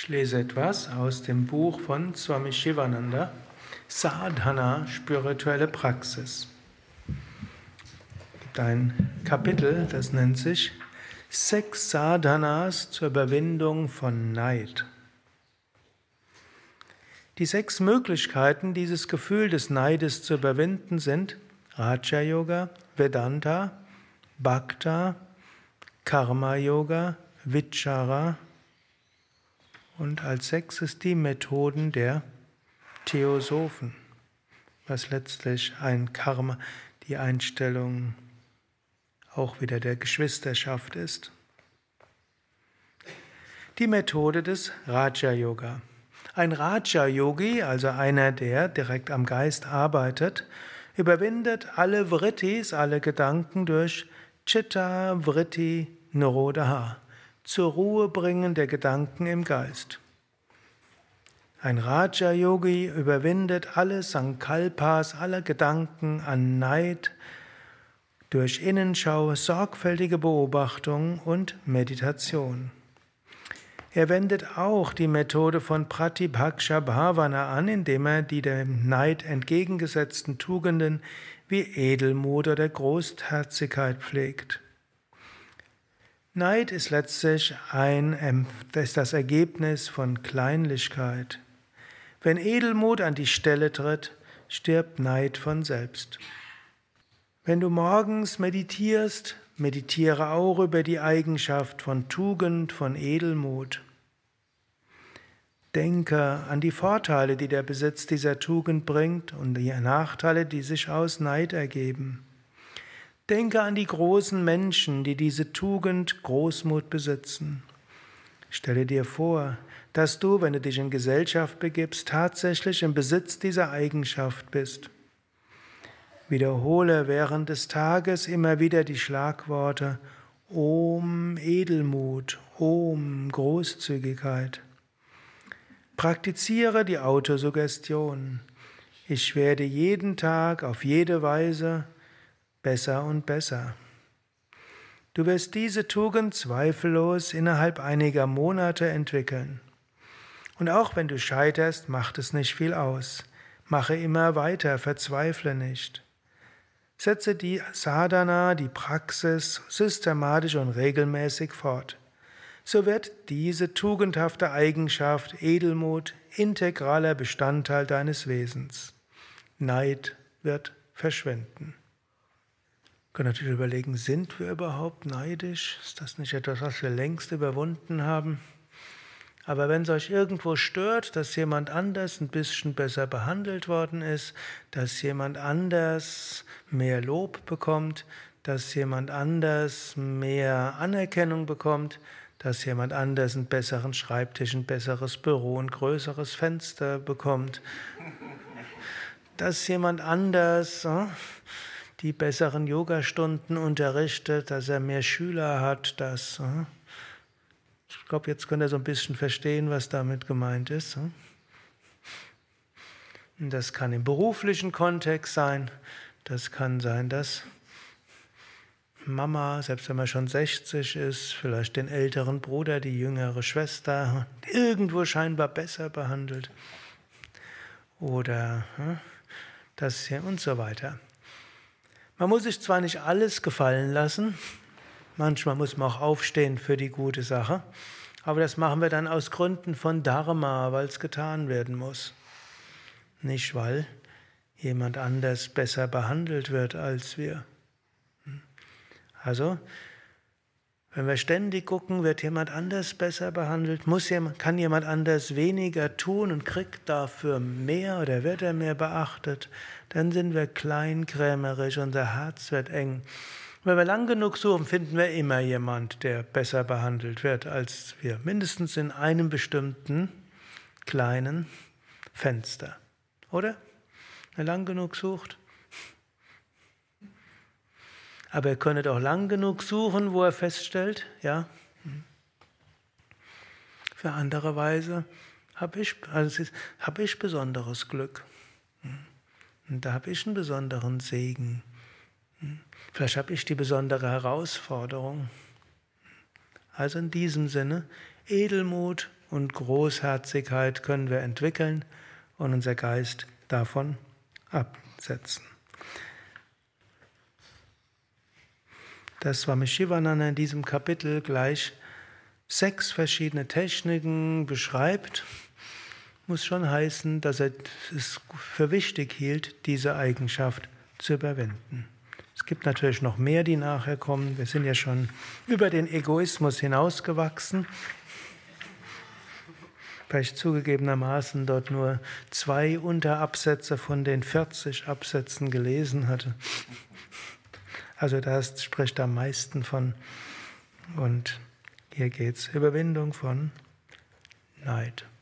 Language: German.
lese etwas aus dem Buch von Swami Shivananda, Sadhana, spirituelle Praxis. Es gibt ein Kapitel, das nennt sich 6 Sadhanas zur Überwindung von Neid. Die 6 Möglichkeiten, dieses Gefühl des Neides zu überwinden, sind Raja Yoga, Vedanta, Bhakta, Karma Yoga, Vichara und als 6. die Methoden der Theosophen, was letztlich ein Karma, die Einstellung auch wieder der Geschwisterschaft ist. Die Methode des Raja Yoga. Ein Raja Yogi, also einer, der direkt am Geist arbeitet, überwindet alle Vrittis, alle Gedanken durch Chitta Vritti Nirodha, zur Ruhe bringen der Gedanken im Geist. Ein Raja Yogi überwindet alle Sankalpas, alle Gedanken an Neid durch Innenschau, sorgfältige Beobachtung und Meditation. Er wendet auch die Methode von Pratibhaksha Bhavana an, indem er die dem Neid entgegengesetzten Tugenden wie Edelmut oder Großherzigkeit pflegt. Neid ist letztlich das Ergebnis von Kleinlichkeit. Wenn Edelmut an die Stelle tritt, stirbt Neid von selbst. Wenn du morgens meditierst, meditiere auch über die Eigenschaft von Tugend, von Edelmut. Denke an die Vorteile, die der Besitz dieser Tugend bringt und die Nachteile, die sich aus Neid ergeben. Denke an die großen Menschen, die diese Tugend Großmut besitzen. Stelle dir vor, dass du, wenn du dich in Gesellschaft begibst, tatsächlich im Besitz dieser Eigenschaft bist. Wiederhole während des Tages immer wieder die Schlagworte Om Edelmut, Om Großzügigkeit. Praktiziere die Autosuggestion. Ich werde jeden Tag auf jede Weise besser und besser. Du wirst diese Tugend zweifellos innerhalb einiger Monate entwickeln. Und auch wenn du scheiterst, macht es nicht viel aus. Mache immer weiter, verzweifle nicht. Setze die Sadhana, die Praxis, systematisch und regelmäßig fort. So wird diese tugendhafte Eigenschaft, Edelmut, integraler Bestandteil deines Wesens. Neid wird verschwinden. Wir können natürlich überlegen, sind wir überhaupt neidisch? Ist das nicht etwas, was wir längst überwunden haben? Aber wenn es euch irgendwo stört, dass jemand anders ein bisschen besser behandelt worden ist, dass jemand anders mehr Lob bekommt, dass jemand anders mehr Anerkennung bekommt, dass jemand anders einen besseren Schreibtisch, ein besseres Büro, ein größeres Fenster bekommt, dass jemand anders die besseren Yogastunden unterrichtet, dass er mehr Schüler hat, dass... Ich glaube, jetzt könnt ihr so ein bisschen verstehen, was damit gemeint ist. Und das kann im beruflichen Kontext sein. Das kann sein, dass Mama, selbst wenn man schon 60 ist, vielleicht den älteren Bruder, die jüngere Schwester irgendwo scheinbar besser behandelt. Oder das hier und so weiter. Man muss sich zwar nicht alles gefallen lassen, manchmal muss man auch aufstehen für die gute Sache, aber das machen wir dann aus Gründen von Dharma, weil es getan werden muss. Nicht, weil jemand anders besser behandelt wird als wir. Also, wenn wir ständig gucken, wird jemand anders besser behandelt, kann jemand anders weniger tun und kriegt dafür mehr oder wird er mehr beachtet, dann sind wir kleinkrämerisch, unser Herz wird eng. Wenn wir lang genug suchen, finden wir immer jemand, der besser behandelt wird als wir. Mindestens in einem bestimmten kleinen Fenster. Oder? Wenn ihr lang genug sucht. Aber ihr könntet auch lang genug suchen, wo er feststellt, ja, für andere Weise habe ich besonderes Glück. Und da habe ich einen besonderen Segen. Vielleicht habe ich die besondere Herausforderung. Also in diesem Sinne, Edelmut und Großherzigkeit können wir entwickeln und unser Geist davon absetzen. Dass Swami Shivananda in diesem Kapitel gleich 6 verschiedene Techniken beschreibt, muss schon heißen, dass er es für wichtig hielt, diese Eigenschaft zu überwinden. Es gibt natürlich noch mehr, die nachher kommen. Wir sind ja schon über den Egoismus hinausgewachsen. Weil ich zugegebenermaßen dort nur 2 Unterabsätze von den 40 Absätzen gelesen hatte. Also das spricht am meisten von. Und hier geht es Überwindung von Neid.